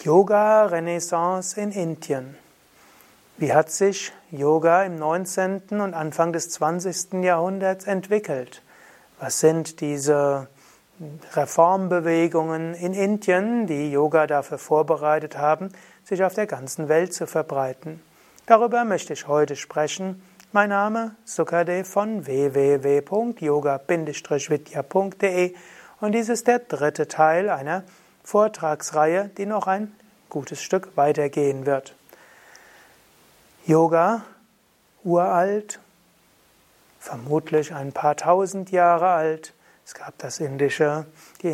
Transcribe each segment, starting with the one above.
Yoga-Renaissance in Indien. Wie hat sich Yoga im 19. und Anfang des 20. Jahrhunderts entwickelt? Was sind diese Reformbewegungen in Indien, die Yoga dafür vorbereitet haben, sich auf der ganzen Welt zu verbreiten? Darüber möchte ich heute sprechen. Mein Name ist Sukadev von www.yoga-vidya.de und dies ist der dritte Teil einer Vortragsreihe, die noch ein gutes Stück weitergehen wird. Yoga, uralt, vermutlich ein paar tausend Jahre alt. Es gab das indische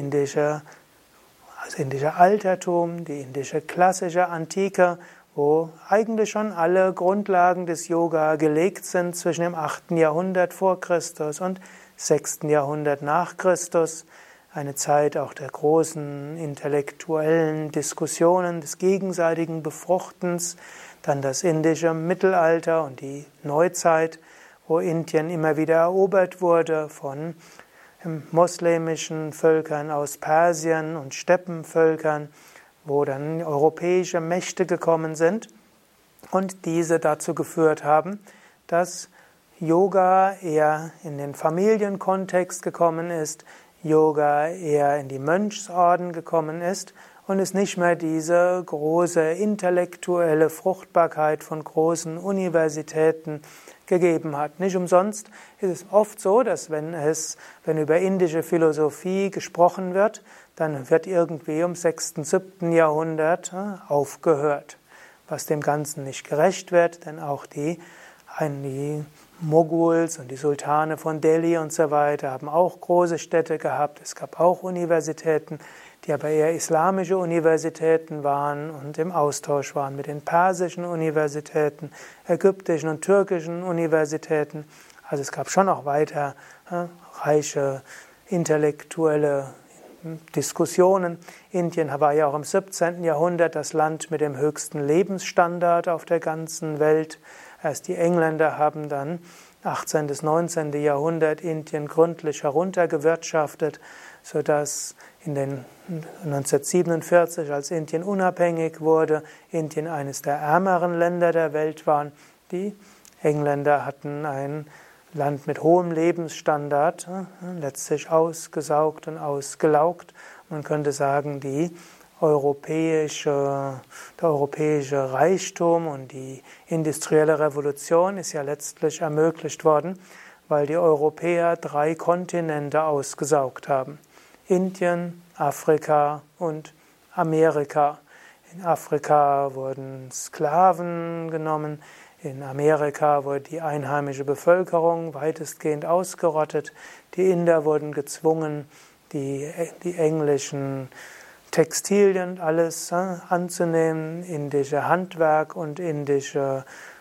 Altertum, die indische klassische Antike, wo eigentlich schon alle Grundlagen des Yoga gelegt sind zwischen dem 8. Jahrhundert vor Christus und 6. Jahrhundert nach Christus. Eine Zeit auch der großen intellektuellen Diskussionen, des gegenseitigen Befruchtens, dann das indische Mittelalter und die Neuzeit, wo Indien immer wieder erobert wurde von moslemischen Völkern aus Persien und Steppenvölkern, wo dann europäische Mächte gekommen sind und diese dazu geführt haben, dass Yoga eher in den Familienkontext gekommen ist, Yoga eher in die Mönchsorden gekommen ist und es nicht mehr diese große intellektuelle Fruchtbarkeit von großen Universitäten gegeben hat. Nicht umsonst ist es oft so, dass wenn über indische Philosophie gesprochen wird, dann wird irgendwie um 6., 7. Jahrhundert aufgehört, was dem Ganzen nicht gerecht wird, denn auch die Moguls und die Sultane von Delhi und so weiter haben auch große Städte gehabt. Es gab auch Universitäten, die aber eher islamische Universitäten waren und im Austausch waren mit den persischen Universitäten, ägyptischen und türkischen Universitäten. Also es gab schon auch weiter reiche intellektuelle Diskussionen. Indien war ja auch im 17. Jahrhundert das Land mit dem höchsten Lebensstandard auf der ganzen Welt. Erst die Engländer haben dann 18. bis 19. Jahrhundert Indien gründlich heruntergewirtschaftet, sodass in den 1947, als Indien unabhängig wurde, Indien eines der ärmeren Länder der Welt war. Die Engländer hatten ein Land mit hohem Lebensstandard, letztlich ausgesaugt und ausgelaugt. Man könnte sagen, der europäische Reichtum und die industrielle Revolution ist ja letztlich ermöglicht worden, weil die Europäer 3 Kontinente ausgesaugt haben. Indien, Afrika und Amerika. In Afrika wurden Sklaven genommen, in Amerika wurde die einheimische Bevölkerung weitestgehend ausgerottet, die Inder wurden gezwungen, die englischen Textilien alles anzunehmen, indische Handwerk und indische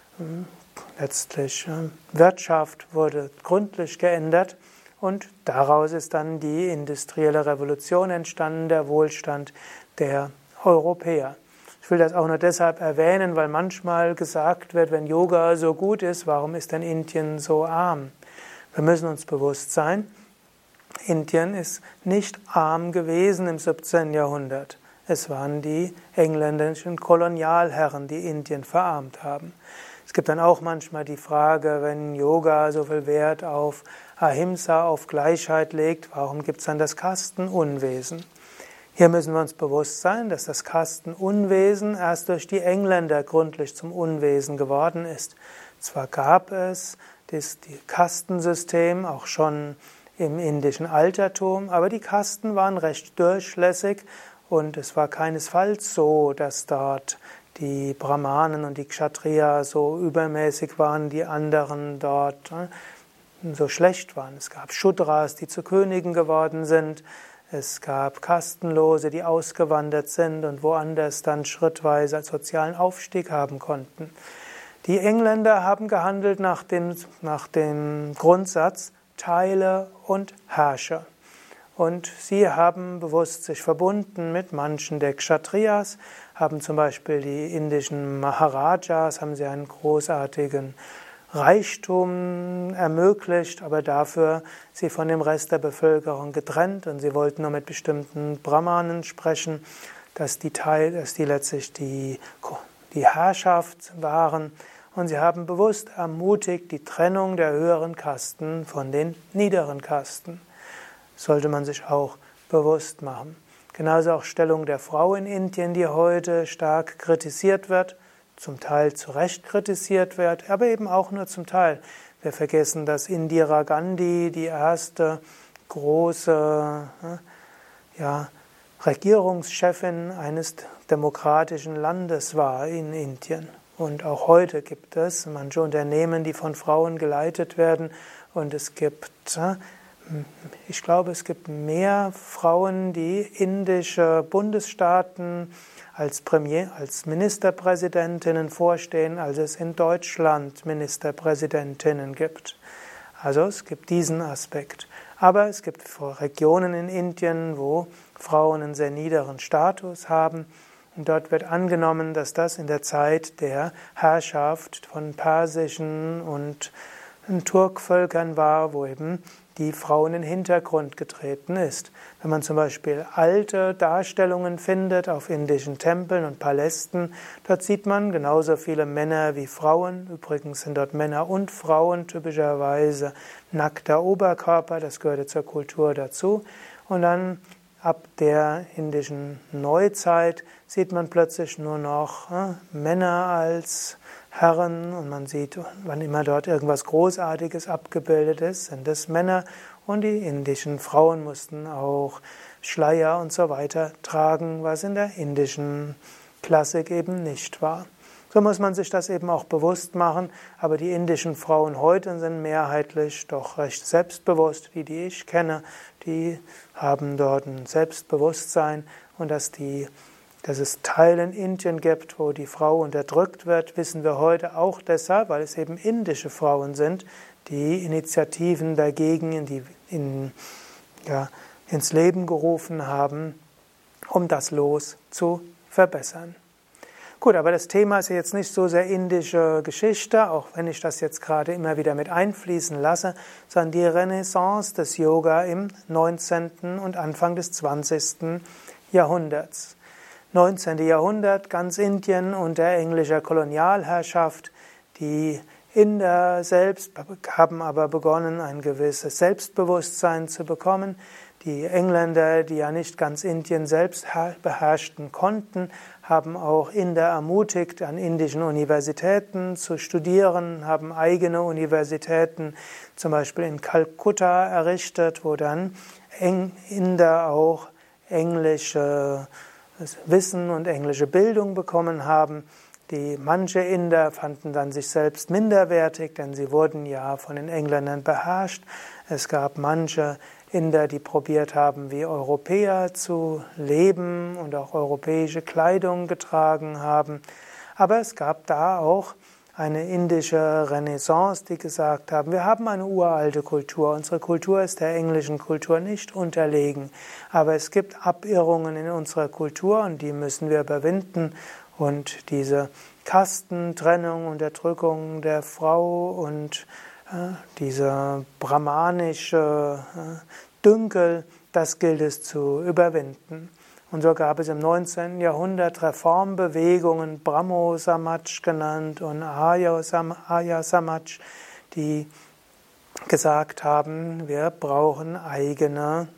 letztlich Wirtschaft wurde gründlich geändert und daraus ist dann die industrielle Revolution entstanden, der Wohlstand der Europäer. Ich will das auch nur deshalb erwähnen, weil manchmal gesagt wird, wenn Yoga so gut ist, warum ist denn Indien so arm? Wir müssen uns bewusst sein, Indien ist nicht arm gewesen im 17. Jahrhundert. Es waren die engländischen Kolonialherren, die Indien verarmt haben. Es gibt dann auch manchmal die Frage, wenn Yoga so viel Wert auf Ahimsa, auf Gleichheit legt, warum gibt es dann das Kastenunwesen? Hier müssen wir uns bewusst sein, dass das Kastenunwesen erst durch die Engländer gründlich zum Unwesen geworden ist. Zwar gab es das Kastensystem auch schon im indischen Altertum, aber die Kasten waren recht durchlässig und es war keinesfalls so, dass dort die Brahmanen und die Kshatriya so übermäßig waren, die anderen dort so schlecht waren. Es gab Shudras, die zu Königen geworden sind. Es gab Kastenlose, die ausgewandert sind und woanders dann schrittweise sozialen Aufstieg haben konnten. Die Engländer haben gehandelt nach dem Grundsatz Teile und herrsche. Und sie haben bewusst sich verbunden mit manchen der Kshatriyas, haben zum Beispiel die indischen Maharajas, haben sie einen großartigen Reichtum ermöglicht, aber dafür sie von dem Rest der Bevölkerung getrennt und sie wollten nur mit bestimmten Brahmanen sprechen. dass die letztlich die Herrschaft waren. Und sie haben bewusst ermutigt die Trennung der höheren Kasten von den niederen Kasten. Sollte man sich auch bewusst machen. Genauso auch Stellung der Frau in Indien, die heute stark kritisiert wird, zum Teil zu Recht kritisiert wird, aber eben auch nur zum Teil. Wir vergessen, dass Indira Gandhi die erste große Regierungschefin eines demokratischen Landes war in Indien. Und auch heute gibt es manche Unternehmen, die von Frauen geleitet werden. Und ich glaube, es gibt mehr Frauen, die indische Bundesstaaten als Ministerpräsidentinnen vorstehen, als es in Deutschland Ministerpräsidentinnen gibt. Also es gibt diesen Aspekt. Aber es gibt Regionen in Indien, wo Frauen einen sehr niederen Status haben. Und dort wird angenommen, dass das in der Zeit der Herrschaft von persischen und Turkvölkern war, wo eben die Frau in den Hintergrund getreten ist. Wenn man zum Beispiel alte Darstellungen findet auf indischen Tempeln und Palästen, dort sieht man genauso viele Männer wie Frauen. Übrigens sind dort Männer und Frauen typischerweise nackter Oberkörper, das gehörte zur Kultur dazu. Und dann ab der indischen Neuzeit sieht man plötzlich nur noch Männer als Herren und man sieht, wann immer dort irgendwas Großartiges abgebildet ist, sind es Männer und die indischen Frauen mussten auch Schleier und so weiter tragen, was in der indischen Klassik eben nicht war. So muss man sich das eben auch bewusst machen, aber die indischen Frauen heute sind mehrheitlich doch recht selbstbewusst, die ich kenne, die haben dort ein Selbstbewusstsein und dass es Teile in Indien gibt, wo die Frau unterdrückt wird, wissen wir heute auch deshalb, weil es eben indische Frauen sind, die Initiativen dagegen ins Leben gerufen haben, um das Los zu verbessern. Gut, aber das Thema ist jetzt nicht so sehr indische Geschichte, auch wenn ich das jetzt gerade immer wieder mit einfließen lasse, sondern die Renaissance des Yoga im 19. und Anfang des 20. Jahrhunderts. 19. Jahrhundert, ganz Indien unter englischer Kolonialherrschaft. Die Inder selbst haben aber begonnen, ein gewisses Selbstbewusstsein zu bekommen. Die Engländer, die ja nicht ganz Indien selbst beherrschten konnten, haben auch Inder ermutigt, an indischen Universitäten zu studieren, haben eigene Universitäten, zum Beispiel in Kalkutta, errichtet, wo dann Inder auch englische Wissen und englische Bildung bekommen haben. Manche Inder fanden dann sich selbst minderwertig, denn sie wurden ja von den Engländern beherrscht. Es gab manche Inder, die probiert haben, wie Europäer zu leben und auch europäische Kleidung getragen haben. Aber es gab da auch eine indische Renaissance, die gesagt haben, wir haben eine uralte Kultur. Unsere Kultur ist der englischen Kultur nicht unterlegen. Aber es gibt Abirrungen in unserer Kultur und die müssen wir überwinden. Und diese Kastentrennung, Unterdrückung der Frau und diese brahmanische Dünkel, das gilt es zu überwinden. Und so gab es im 19. Jahrhundert Reformbewegungen, Brahmo Samaj genannt und Arya Samaj, die gesagt haben, wir brauchen eine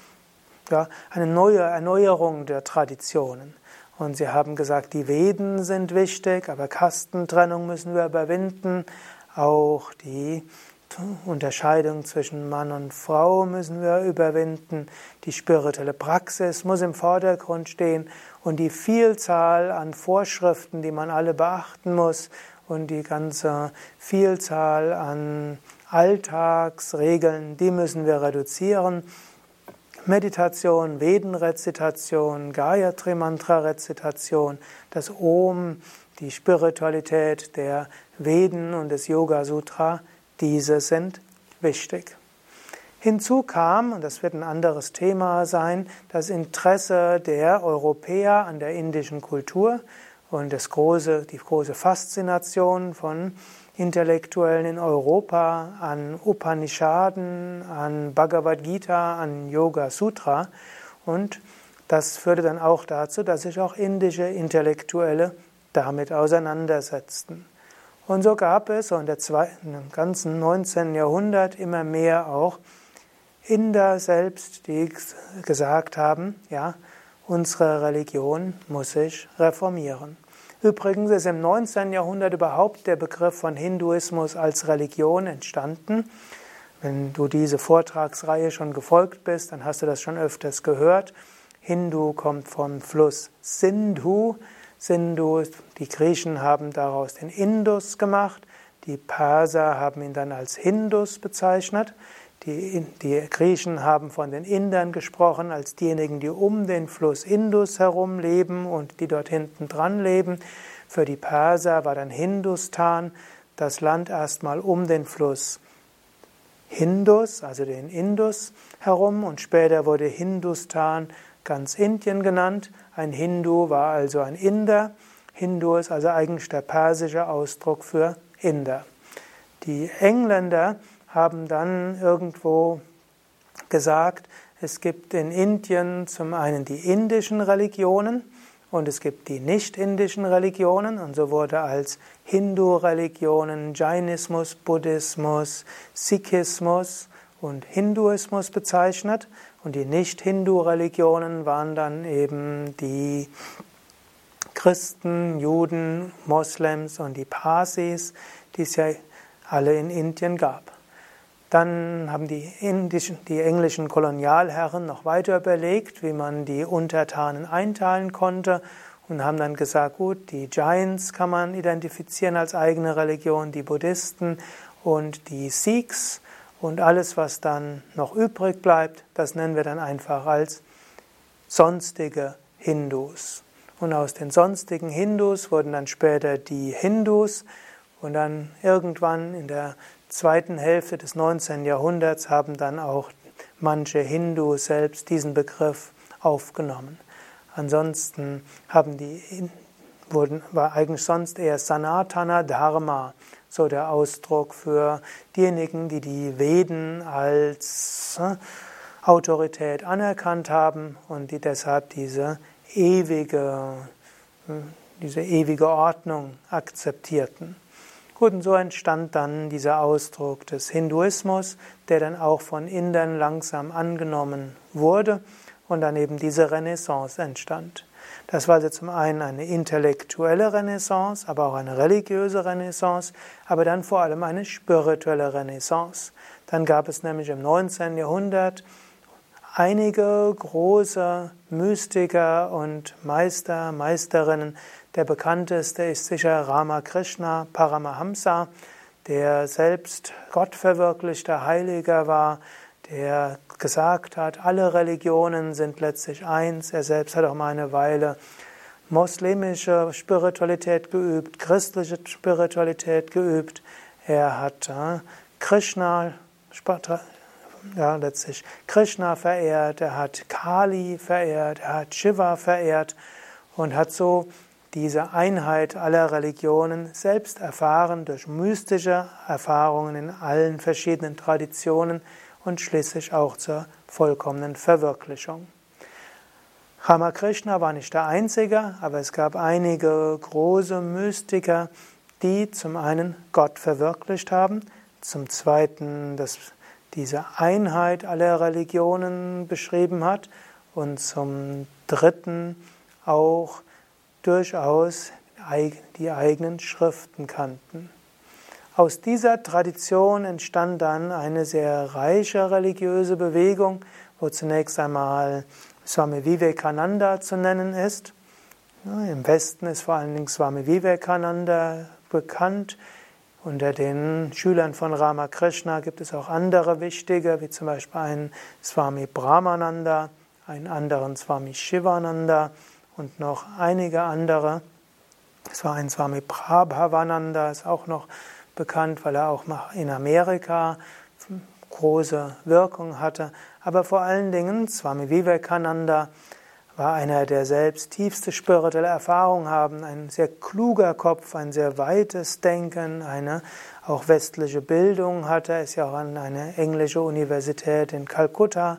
neue Erneuerung der Traditionen. Und sie haben gesagt, die Veden sind wichtig, aber Kastentrennung müssen wir überwinden. Auch die Unterscheidung zwischen Mann und Frau müssen wir überwinden. Die spirituelle Praxis muss im Vordergrund stehen und die Vielzahl an Vorschriften, die man alle beachten muss und die ganze Vielzahl an Alltagsregeln, die müssen wir reduzieren. Meditation, Vedenrezitation, Gayatri-Mantra-Rezitation, das Om, die Spiritualität der Veden und des Yoga-Sutra, diese sind wichtig. Hinzu kam, und das wird ein anderes Thema sein, das Interesse der Europäer an der indischen Kultur und die große Faszination von Intellektuellen in Europa an Upanishaden, an Bhagavad Gita, an Yoga Sutra. Und Das führte dann auch dazu, dass sich auch indische Intellektuelle damit auseinandersetzten. Und so gab es im ganzen 19. Jahrhundert immer mehr auch Inder selbst, die gesagt haben, ja, unsere Religion muss sich reformieren. Übrigens ist im 19. Jahrhundert überhaupt der Begriff von Hinduismus als Religion entstanden. Wenn du diese Vortragsreihe schon gefolgt bist, dann hast du das schon öfters gehört. Hindu kommt vom Fluss Sindhu. Sindhu, die Griechen haben daraus den Indus gemacht. Die Perser haben ihn dann als Hindus bezeichnet. Die Griechen haben von den Indern gesprochen, als diejenigen, die um den Fluss Indus herum leben und die dort hinten dran leben. Für die Perser war dann Hindustan das Land erstmal um den Fluss Indus, also den Indus herum, und später wurde Hindustan ganz Indien genannt. Ein Hindu war also ein Inder. Hindu ist also eigentlich der persische Ausdruck für Inder. Die Engländer haben dann irgendwo gesagt, es gibt in Indien zum einen die indischen Religionen und es gibt die nicht-indischen Religionen, und so wurde als Hindu-Religionen Jainismus, Buddhismus, Sikhismus und Hinduismus bezeichnet, und die Nicht-Hindu-Religionen waren dann eben die Christen, Juden, Moslems und die Parsis, die es ja alle in Indien gab. Dann haben die englischen Kolonialherren noch weiter überlegt, wie man die Untertanen einteilen konnte, und haben dann gesagt, gut, die Jains kann man identifizieren als eigene Religion, die Buddhisten und die Sikhs, und alles, was dann noch übrig bleibt, das nennen wir dann einfach als sonstige Hindus. Und aus den sonstigen Hindus wurden dann später die Hindus, und dann irgendwann in der zweiten Hälfte des 19. Jahrhunderts haben dann auch manche Hindus selbst diesen Begriff aufgenommen. Ansonsten war eigentlich sonst eher Sanatana Dharma so der Ausdruck für diejenigen, die die Veden als Autorität anerkannt haben und die deshalb diese ewige Ordnung akzeptierten. Gut, und so entstand dann dieser Ausdruck des Hinduismus, der dann auch von Indern langsam angenommen wurde und dann eben diese Renaissance entstand. Das war also zum einen eine intellektuelle Renaissance, aber auch eine religiöse Renaissance, aber dann vor allem eine spirituelle Renaissance. Dann gab es nämlich im 19. Jahrhundert einige große Mystiker und Meister, Meisterinnen. Der bekannteste ist sicher Ramakrishna Paramahamsa, der selbst gottverwirklichter Heiliger war, der gesagt hat, alle Religionen sind letztlich eins. Er selbst hat auch mal eine Weile moslemische Spiritualität geübt, christliche Spiritualität geübt. Er hat letztlich Krishna verehrt, er hat Kali verehrt, er hat Shiva verehrt und hat so diese Einheit aller Religionen selbst erfahren durch mystische Erfahrungen in allen verschiedenen Traditionen und schließlich auch zur vollkommenen Verwirklichung. Ramakrishna war nicht der Einzige, aber es gab einige große Mystiker, die zum einen Gott verwirklicht haben, zum zweiten diese Einheit aller Religionen beschrieben hat und zum dritten auch durchaus die eigenen Schriften kannten. Aus dieser Tradition entstand dann eine sehr reiche religiöse Bewegung, wo zunächst einmal Swami Vivekananda zu nennen ist. Im Westen ist vor allen Dingen Swami Vivekananda bekannt. Unter den Schülern von Ramakrishna gibt es auch andere wichtige, wie zum Beispiel einen Swami Brahmananda, einen anderen Swami Shivananda und noch einige andere. Es war ein Swami Prabhavananda, ist auch noch bekannt, weil er auch in Amerika große Wirkung hatte. Aber vor allen Dingen Swami Vivekananda war einer, der selbst tiefste spirituelle Erfahrung haben, ein sehr kluger Kopf, ein sehr weites Denken, eine auch westliche Bildung hatte. Er ist ja auch an eine englische Universität in Kalkutta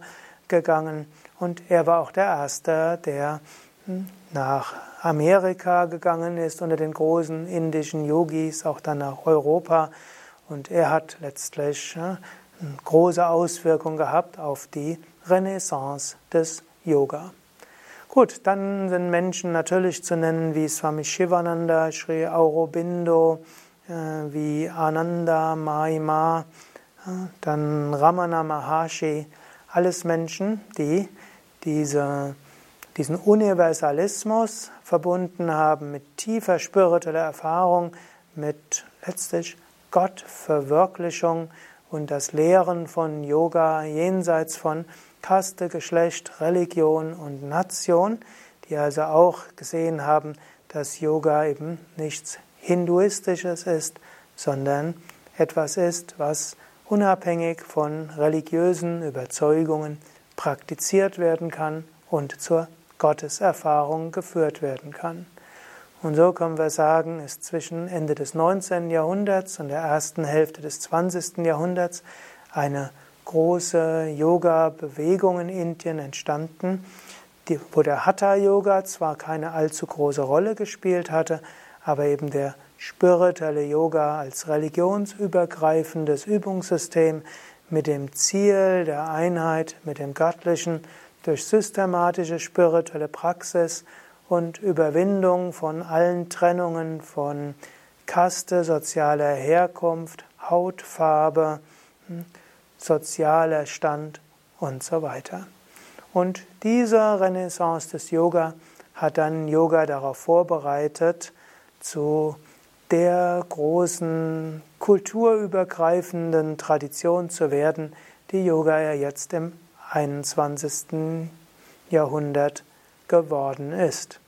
gegangen und er war auch der Erste, der nach Amerika gegangen ist unter den großen indischen Yogis, auch dann nach Europa. Und er hat letztlich eine große Auswirkung gehabt auf die Renaissance des Yoga. Gut, dann sind Menschen natürlich zu nennen wie Swami Shivananda, Sri Aurobindo, wie Ananda Mahima, dann Ramana Maharshi, alles Menschen, die diesen Universalismus verbunden haben mit tiefer spiritueller Erfahrung, mit letztlich Gottverwirklichung und das Lehren von Yoga jenseits von Kaste, Geschlecht, Religion und Nation, die also auch gesehen haben, dass Yoga eben nichts Hinduistisches ist, sondern etwas ist, was unabhängig von religiösen Überzeugungen praktiziert werden kann und zur Gotteserfahrung geführt werden kann. Und so können wir sagen, ist zwischen Ende des 19. Jahrhunderts und der ersten Hälfte des 20. Jahrhunderts eine große Yoga-Bewegung in Indien entstanden, wo der Hatha-Yoga zwar keine allzu große Rolle gespielt hatte, aber eben der spirituelle Yoga als religionsübergreifendes Übungssystem mit dem Ziel der Einheit mit dem Göttlichen durch systematische spirituelle Praxis und Überwindung von allen Trennungen von Kaste, sozialer Herkunft, Hautfarbe, sozialer Stand und so weiter. Und diese Renaissance des Yoga hat dann Yoga darauf vorbereitet, zu der großen kulturübergreifenden Tradition zu werden, die Yoga ja jetzt im 21. Jahrhundert geworden ist.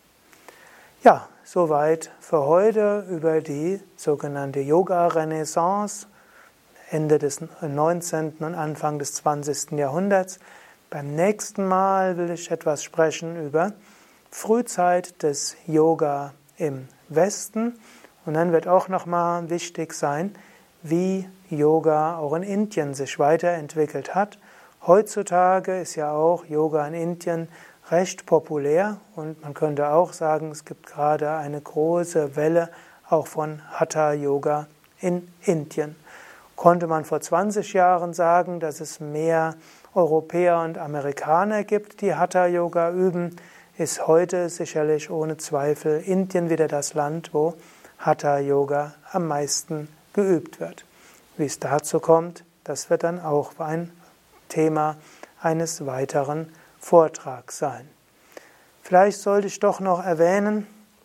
Ja, soweit für heute über die sogenannte Yoga-Renaissance Ende des 19. und Anfang des 20. Jahrhunderts. Beim nächsten Mal will ich etwas sprechen über Frühzeit des Yoga im Westen. Und dann wird auch nochmal wichtig sein, wie Yoga auch in Indien sich weiterentwickelt hat. Heutzutage ist ja auch Yoga in Indien recht populär und man könnte auch sagen, es gibt gerade eine große Welle auch von Hatha-Yoga in Indien. Konnte man vor 20 Jahren sagen, dass es mehr Europäer und Amerikaner gibt, die Hatha-Yoga üben, ist heute sicherlich ohne Zweifel Indien wieder das Land, wo Hatha-Yoga am meisten geübt wird. Wie es dazu kommt, das wird dann auch ein Thema eines weiteren Vortrags sein. Vielleicht sollte ich doch noch erwähnen,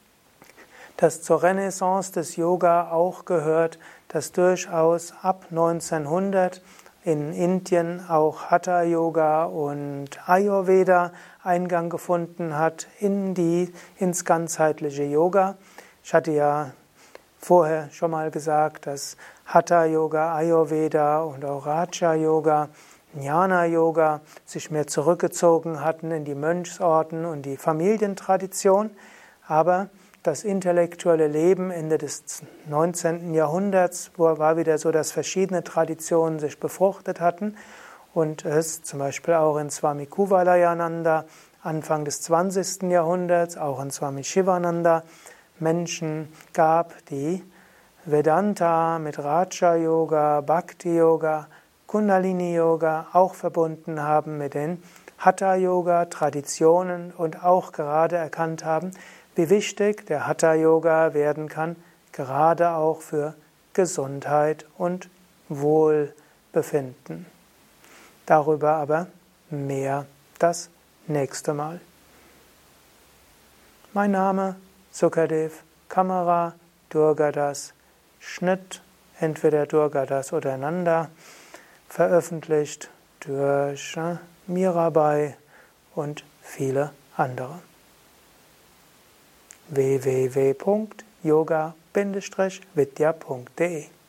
dass zur Renaissance des Yoga auch gehört, dass durchaus ab 1900 in Indien auch Hatha-Yoga und Ayurveda Eingang gefunden hat ins ganzheitliche Yoga. Ich hatte ja vorher schon mal gesagt, dass Hatha-Yoga, Ayurveda und auch Raja-Yoga, Jnana-Yoga sich mehr zurückgezogen hatten in die Mönchsorden und die Familientradition, aber das intellektuelle Leben Ende des 19. Jahrhunderts war wieder so, dass verschiedene Traditionen sich befruchtet hatten und es zum Beispiel auch in Swami Kuvalayananda Anfang des 20. Jahrhunderts, auch in Swami Shivananda Menschen gab, die Vedanta mit Raja Yoga, Bhakti Yoga, Kundalini Yoga auch verbunden haben mit den Hatha Yoga Traditionen und auch gerade erkannt haben, wie wichtig der Hatha Yoga werden kann, gerade auch für Gesundheit und Wohlbefinden. Darüber aber mehr das nächste Mal. Mein Name Sukadev, Kamera Durgadas, Schnitt entweder Durgadas oder Nanda, veröffentlicht durch Mirabai und viele andere. www.yoga-vidya.de